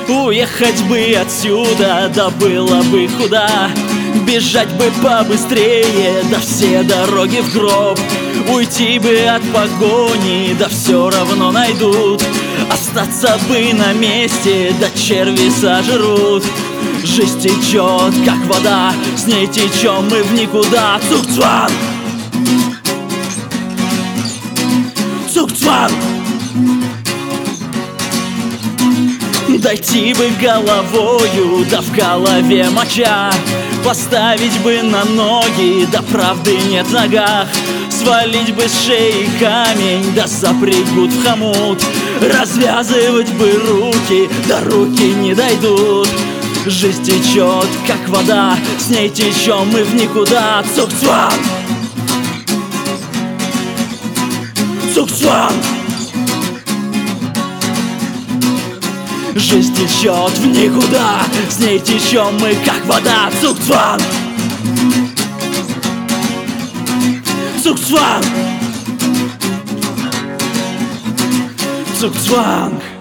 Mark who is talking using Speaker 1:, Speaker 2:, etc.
Speaker 1: Уехать бы отсюда, да было бы куда. Бежать бы побыстрее, да все дороги в гроб. Уйти бы от погони, да все равно найдут. Остаться бы на месте, да черви сожрут. Жизнь течет, как вода, с ней течем мы в никуда. Цугцванг! Цугцванг! Дойти бы головою, да в голове моча. Поставить бы на ноги, да правды нет в ногах. Свалить бы с шеи камень, да запрягут в хомут. Развязывать бы руки, да руки не дойдут. Жизнь течет, как вода, с ней течем мы в никуда. Цугцванг! Цугцванг! Жизнь течет в никуда, с ней течем мы, как вода. Цугцванг! Цугцванг! Цугцванг!